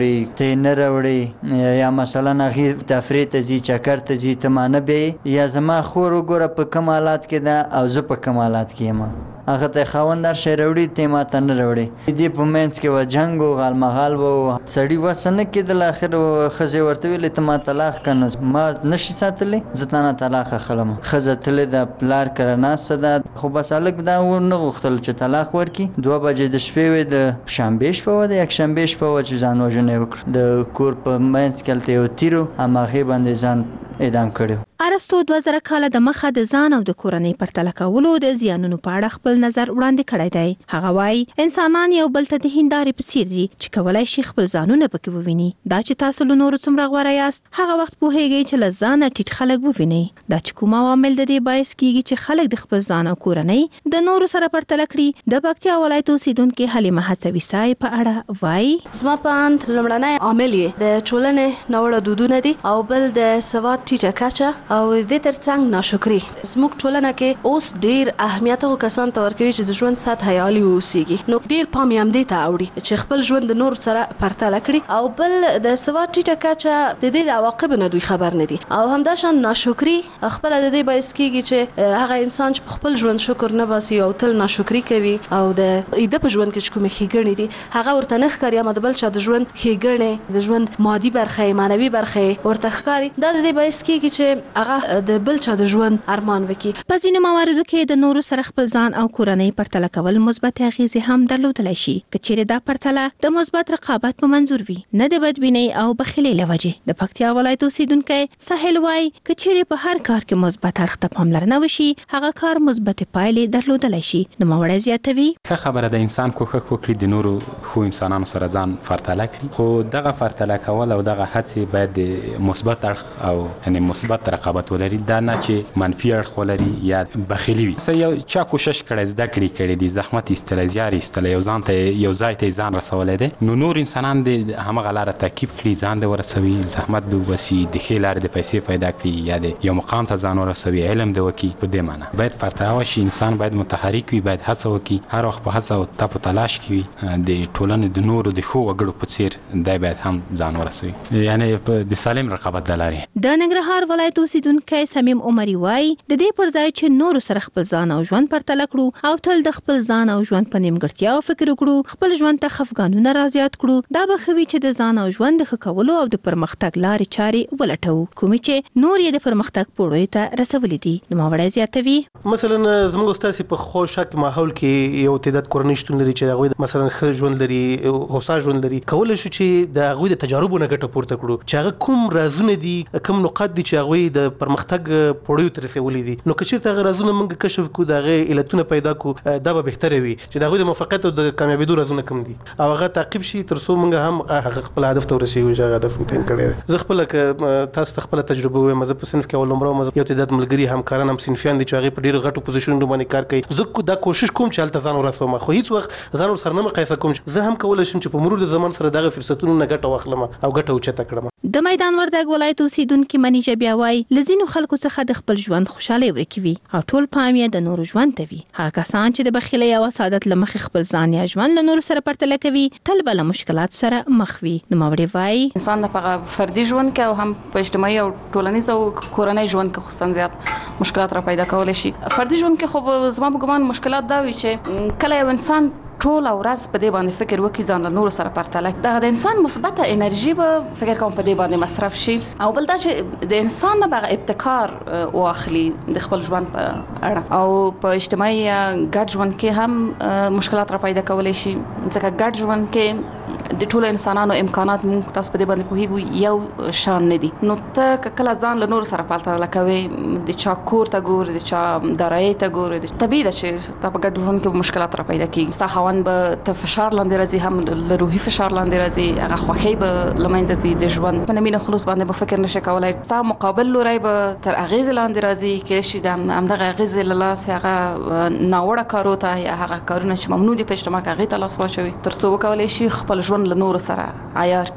ته نه راوړې یا مثلا هغې تفریح ته ځي چکر ته ځي ته ما نه بیایې یا زما خور وګوره په کوم حالات کې ده او زه په کوم حالات کې یم هغه ته خاوند هر شی راوړي ته ما ته نه راوړي دې په منځ کې و جنګ و غالمغال و سړي وسه نه کېدل اخر ښځې ورته ویلې ته ما طلاق که نو ما نشي ساتلی زه تا نه طلاق اخلم ښځه تللې ده پلار کره ناسته ده خو بس هلک دا ونه غوښتل چې طلاق ورکړي 2 بجې د شپې وې د شنبې شپه وه د یکشنبې شپه وه چې ځان وژنه یې وکړه د کور په منځ کې هلته یو تیر و هماغې باندې ځان اعدام کړی. ارسطو 2000 کاله د مخه د ځان او د کورنۍ پرتله کولو د زیانونو په اړه خپل نظر وړاندې کړی دی. هغه وایي انسانان یو بل ته د هندارې په څیر دي چې کولای شي خپل ځانونه پکې وویني. دا چې تاسو له نورو څومره غوره یاست هغه وخت پوهیږئ چې له ځانه ټیټ خلک ووینئ. دا چې کوم عوامل د دې باعث کیږي چې خلک د خپل ځان او کورنۍ د نورو سره پرتله کړي. د پکتیا ولایت اوسیدونکې حلیمه هڅوي سای په اړه وایي زما په اند لومړنی عامل یې د ټولنې ناوړه دودونه دي او بل د سواد ټیټه کچه او د ترڅنګ ناشکری. زموږ ټولنه کې اوس ډیر اهمیت او کسان ته ورکوي چې د ژوند سطح عالی اوسېږي. نو ډیر پام یې همدې ته اوړي چې خپل ژوند د نور سره پرتله کړي او بل د سواد ټیټه کچه د دې د عواقبو نه دوی خبر نه دي او همداشان ناشکری خپل د دې باعث کیږي چې هغه انسان چې خپل ژوند شکر نه باسي او تل ناشکری کوي او د ایده په ژوند کې کومه ښېګڼې دي هغه ورته نه ښکاري یا د بل چا د ژوند ښېګڼې د ژوند مادي برخه معنوي برخه ورته ښکاري. دا د دې باعث کیږي چې هغه د بل چا د ژوند ارمان وکړي. په ځینو مواردو کې د نورو سره خپل ځان او کورنۍ پرتله کول مثبت اغیزې هم درلودلی شي که چیرې دا پرتله د مثبت رقابت په منظور وي نه د بدبینۍ او بخیلۍ له وجې. د پکتیا ولایت اوسیدونکی ساحل وایي که چیرې په هر کار کې مثبت اړخ ته پاملرنه وشي هغه کار مثبت پایلې درلودلی شي. نوموړی زیاتوي ښه خبره ده انسان کوښښ وکړي د نورو ښو انسانانو سره ځان پرتله کړي خو دغه پرتله کول او دغه هڅې باید د مثبت اړخ او یعنې مثبت رقابت ولري دا نه چې منفي اړخ ولري یا بخیلي وي. یو چا کوشش کړی زده کړې دي زحمت ایستلی زیار ایستلی یو ځای ته ځان رسولی دی نو نور انسانان د همغه لاره تعقیب کړي ځان د ورسوي زحمت د وباسي د ښې لارې د پیسې پیدا کړي یا د یو مقام ته ځان ورسوي علم د وکړي. په دې معنی باید پرتله وشي انسان باید متحرک وي باید هڅه وکړي هر وخت په هڅه او تپ و تلاش کې وي د ټولنې د نورو د ښو وګړو په څیر دی باید هم ځان ورسوي یعنې د سالم رقابت له لارې. د ننګرهار ولایت اوسیدونکی صمیم عمري وایي د دې پر ځای چې نورو سره خپل ځان او ژوند پرتله کړو او تل د خپل ځان او ژوند په نیمګړتیاو فکر وکړو خپل ژوند ته خفګانونه رازیات کړو دا به ښه وي چې د ځان او ژوند د ښه کولو او د پرمختګ لارې چارې ولټوو کومې چې نور یې د پرمختګ پوړیو ته رسولي دي. نوموړی زیاتوي مثلا زموږ ستاسې په خوشحال ماحول کې یو تعداد کورنۍ شتون لري چې هغوی مثلا ښه ژوند لري هوسا ژوند لري کولی شو چې د هغوی د تجاربو نه ګټه پورته کړو چې هغه کوم رازونه دي کوم نقاط دي چې هغوی د پرمختګ پوړیو ته رسولي دي نو که چېرته هغه رازونه موږ کشف کړو د هغې علتونه پیدا کړو دا به بهتره وي چې د هغوی د موفقیت او د کامیابېدو رازونه کوم دي او هغه تعقیب شي تر څو موږ هم هغه خپل هدف ته ورسېږو چې هغه هدف مو تعین کړی دی. زه خپله که تاسو ته خپله تجربه ووایم زه په صنف کې اول نمره وم یو تعداد ملګري همکاران هم صنفیان دي چې هغې په ډېرو غټو پوزیشنونو باندې کار کوي. زه دا کوشش کوم چې هلته ځان ورسوم خو هېڅ وخت ځان ورسره نه مقایسه کوم زه هم کولی شم چې په مرور د زمان سره دغه فرصتونو نه ګټه واخلم او ګټه اوچته کړم. د میدان وردګ ولایت اوسیدونکي منیجه بیا وایي له ځینو خلکو څخه د خپل ژوند خوشحالۍ ورکې وي او ټول پام یې د نورو ژوند ته وي. هغه کسان چې د بخیلۍ او حسادت له مخې خپل ځان یا ژوند له نورو سره پرتله کوي تل به له مشکلاتو سره مخ وي. نوموړی وایي انسان د په فردي ژوند کې او هم په اجتماعي او ټولنیز او کورنۍ ژوند کې خصوصا زیات مشکلات را پیدا کولی شي. فردي ژوند کې خو زما په ګمان مشکلات دا وي چې کله یو انسان ټول ورځ په دې باندې فکر وکړي ځان له نورو سره پرتله دغه د انسان مثبته انرژي به فکر کوم په دې باندې مصرف شي او بل دا چې د انسان نه به ابتکار واخلي د خپل ژوند په اړه او په اجتماعي ګډ ژوند کې هم مشکلات را پیدا کولی شي ځکه ګډ ژوند کې د ټولو انسانانو امکانات موږ تاسو په دې باندې پوهیږو یو شان نه دي نو ته کله ځان له نورو سره پرتله کوې د چا کور ته ګورې د چا دارایۍ ته ګورې طبیعي ده چې تا په ګډ ژوند کې مشکلات را پیدا کېږي ستا خاوند به ته فشار لاندې راځي هم له روحي فشار لاندې راځي هغه خوښۍ به له منځه ځي د ژوند په نمینه خلوص باندې به فکر نشي کولی ستا مقابل لوری به تر اغېزې لاندې راځي کېدای شي د همدغه اغېزې له لاسې هغه ناوړه کارو ته یا هغه کارونه چې ممنوع دي په اجتماع کې هغې ته لاس واچوي تر څو وکولی شي خپل ژوند له نورو سره عیار کړي.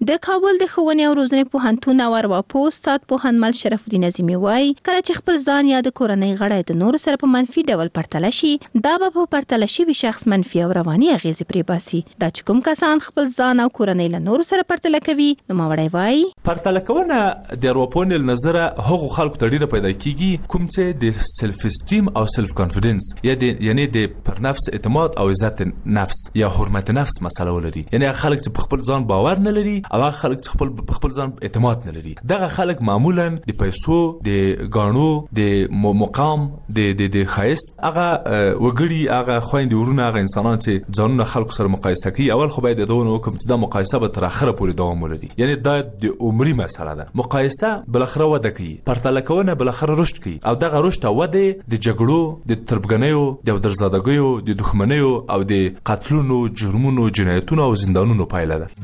د کابل د ښوونې او روزنې پوهنتون او ارواپوه استاد پوهنمل شرف الدین عظیمي وایي کله چې خپل ځان یا د کورنۍ غړی د نورو سره په منفي ډول پرتله شي دا به په پرتله شوي شخص منفي او رواني اغېزې پرې باسي. دا چې کوم کسان خپل ځان او کورنۍ له نورو سره پرتله کوي نوموړی وایي پرتله کونه د ارواپوهنې له نظره هغو خلکو ته ډیره پیدا کیږي کوم چې د سلف استیم او سلف کانفیډنس یعنی د پر نفس اعتماد او عزت نفس یا حرمت نفس مسله ولري. یعنی خلک چې خپل ځان باور نه لري او هغه خلک چې خپل ځان اعتماد نه لري. دغه خلک معمولا د پیسو د غاڼو د مقام د خایست هغه وګړي هغه خويندې ورونه هغه انسانان چې ځانونه خلکو سره مقایسه کوي اول خو باید دونه وکم چې دا مقایسه به تر اخره پورې دوام ولري. یعنی دا د عمري مسله ده. مقایسه بلخره وده کوي پرتله کونه بلخره رشد کوي او دغه رشد وده د جګړو د تربګنیو د درزادګیو د دښمنیو او د قتلونو جرمونو جنایتونو او زندانونو پایله ده.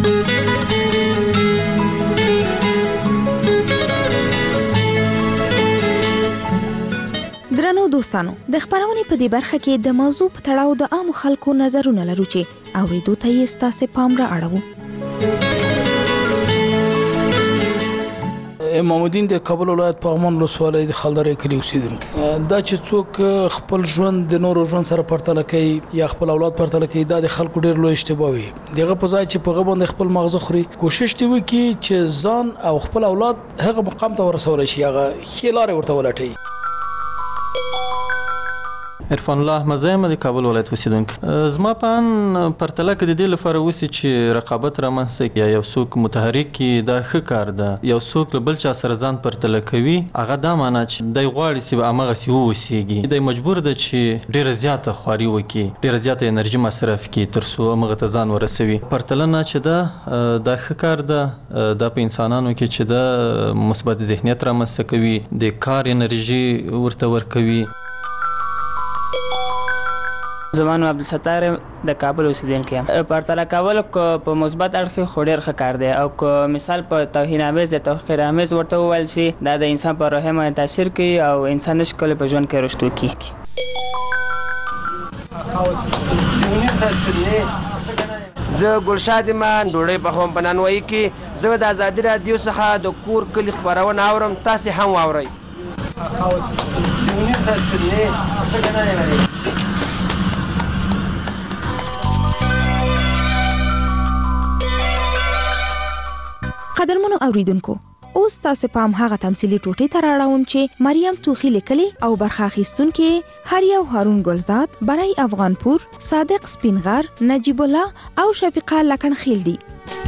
درنو دوستانو د خبرونې په دې برخه کې د موضوع په تړاو د عام خلکو نظرونه لرو چې اوریدو ته یې ستاسو پام را اړوو. امام الدین د کابل ولایت پغمان ولسوالۍ د خلدرې کلی اوسیدونکی دا چې څوک خپل ژوند د نورو ژوند سره پرتله کوي یا خپل اولاد پرتله کوي دا د خلکو ډیر لوی اشتباه وي. دغه په ځای چې په غوښبند خپل مغزه خوري کوشش دی وکړي چې ځان او خپل اولاد هغه مقام ته ورسول شي هغه خلاره ورته ولټي. عرفان الله احمد زایم د کابل ولایت اوسیدونکی زما په ان پرتله کې د دې لپاره وسی چې رقابت رامنځته یا یو څوک متحرک کی دا ښه کار ده یو څوک بل چا سره ځان پرتله کوي هغه دا معنی چې د غواړي چې هغه سی ووسیږي د مجبور ده چې ډیره زیاته خواري وکي ډیره زیاته انرژي مصرف کی تر څو هغه ته ځان ورسوي. پرتله نه چې دا ښه کار ده د انسانانو کې چې د مثبت ذهنیت رامنځته کوي د کار انرژي ورته ورکوي. زمانو عبدالستار د کابل اوسیدونکی یم. پرتله کول په مثبت اړخ خو ډېر ښه کار دی او که مثال په توهین‌آمیز د تحقیرآمیز ورته وویل شي دا د انسان په روحیه باندې تاثیر کوي او انسان نشي کولی په ژوند کې رشد وکړي. زه ګلشاد ایمان ډوډۍ پخوم په نانوایي کې. زه د ازادي راډیو څخه د کور کلي خپرونه اورم تاسې هم واورئ. قدرمنو اوریدونکو اوس تاسو پام هغه تمثيلي ټوټې ته راړوم چې مریم توخی لیکلي او برخه اخیستونکو هریو هارون ګلزاد برای افغانپور صادق سپینغر نجیب الله او شفیقه لکنخیل دي.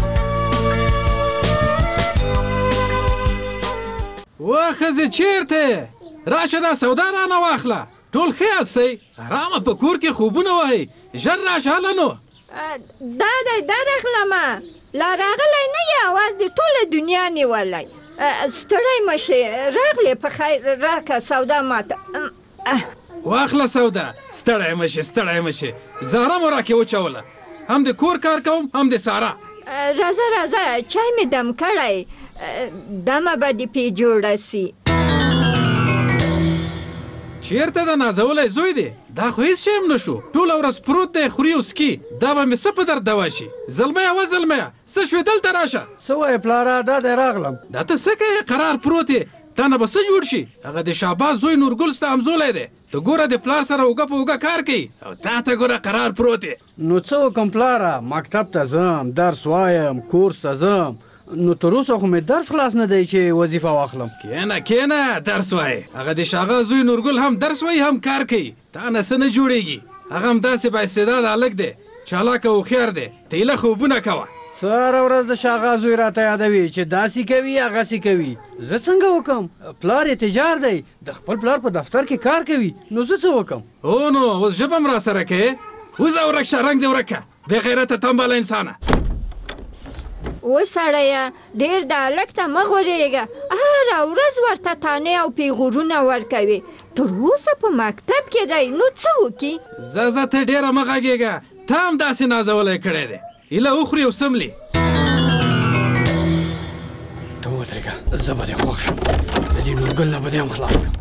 واخزه چیرته راشه دا سودا را نه واخله ټول ښه یاستئ آرامه په کور کې خوبونه وایي ژر راشه هلنو دا راغلمه لا راغلی نه یې اواز د ټوله دنیا نیولی ستړی مه شې راغلی په خیر راکه سودا ماته واخله سودا ستړی مه شې زهره مو راکې وچوله هم د کور کار کوم هم د سارا راځه چای مې دم کړی دمه به دې پې جوړه سي. چیرته د نازولی زوی دی دا خو هیڅ شی هم نشو ټوله ورځ پروت دی خوري او څکي دا به مې څه په درد دوا شي. زلمیه څه شوې دلته راشه. څه وایې پلاره دا دی راغلم. دا ته څه کوې قرار پروت یې تا نه به څه جوړ شي. هغه د شهباز زوی نورګل ستا همزولی دی ته ګوره د پلار سره اوږه په اوږه کار کوي او تا ته ګوره قرار پروت یې. نو څه وکم پلاره مکتب ته ځم درس وایم کورس ته ځم نو تر اوسه خو مې درس خلاص نه دی چې وظیفه واخلم. کینه درس وایي هغه د شاغه زوی نورګل هم درس وایي هم کار کوي تا نه څه نه جوړیږي. هغه هم داسې بااستعداده هلک دی چالاک او هوښیار دی ته هیله خوبونه کوه. څه هره ورځ د شاغه زوی راته یادوي چې داسې کوي هغسې کوي زه څنګه وکم. پلار یې تجار دی د خپل پلار په دفتر کې کار کوي نو زه څه وکم. او نو اوس ژبه هم راسره کوې وځه ورک شه رنګ دې ورکه بې غیرته تنبله انسانه. وسړیه ډېر د هلک ته مه غورېږه هره ورځ ورته تانې او پیغورونه ورکوي تر اوسه په مکتب کې دی نو څه وکړي. زه ته ډېره مه غږېږه تا هم داسې نازولی کړی دی ایله وخوري او سملي. ته ودرېږه زه به دې خوښ شم د دې نورګل نه به دې هم خلاص کړم.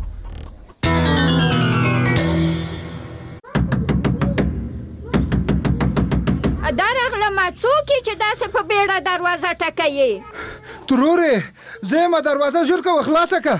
دا راغلمه دا څوک چې داسې په بیړه دروازه ټکوي؟ ترورې زه یم دروازه ژر کوه خلاصه که.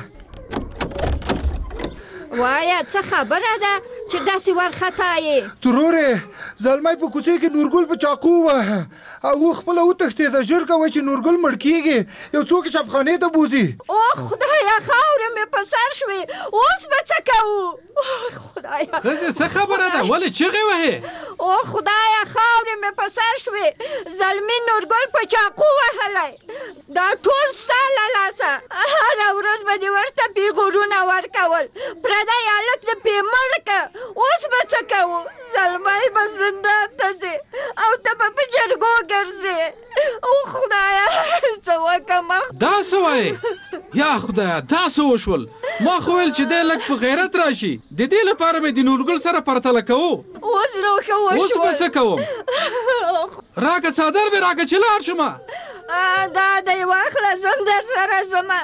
وایه څه خبره ده چې داسې وارخطا یې؟ ترورې زلمی په کوڅې کې نورګل په چاقو ووهه او و خپله وتښتېده. ژر کوه چې نورګل مړ کېږي، یو څوک شفخانې ته بوځي. او خدایه خاورې مې په سر شوې، اوس به څه کوو؟ خدایه ښځې څه خبره ده ولې چغې وهې؟ او خدایه خاورې مې په سر شوې، زلمي نورګل په چاقو وهلی. دا ټول ستا له لاسه، هره ورځ به دې ورته پیغورونه ورکول، پردی هلک دې پې مړ که. اوس به څه کوو؟ زلمی به زندان ته ځې او ته به په جرګو ګرځې. او خدایه څه وکړم؟ دا څه وایې؟ یا خدایه دا څه وشول؟ ما خو ویل چې دی لږ په غیرت راشي، د دې لپاره مې د نورګل سره پرتله کوو. اوس روښه وشول. اوس به څه کوم؟ راکه څادر مې راکه چې لاړ شمه. دا دی واخله زم در سره ځمه.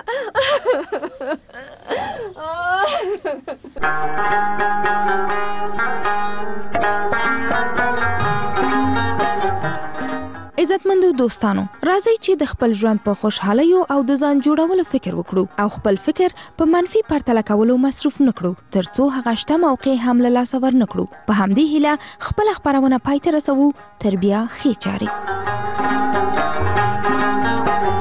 عزتمندو دوستانو، راځئ چې د خپل ژوند په خوشحالیو او د ځان جوړولو فکر وکړو او خپل فکر په منفي پرتله کولو مصروف نکړو ترڅو هغه شته موقع هم له لاسه ورنکړو. په همدې هیله خپل خبرونه پای ته رسوو. تر بیا ښې چارې.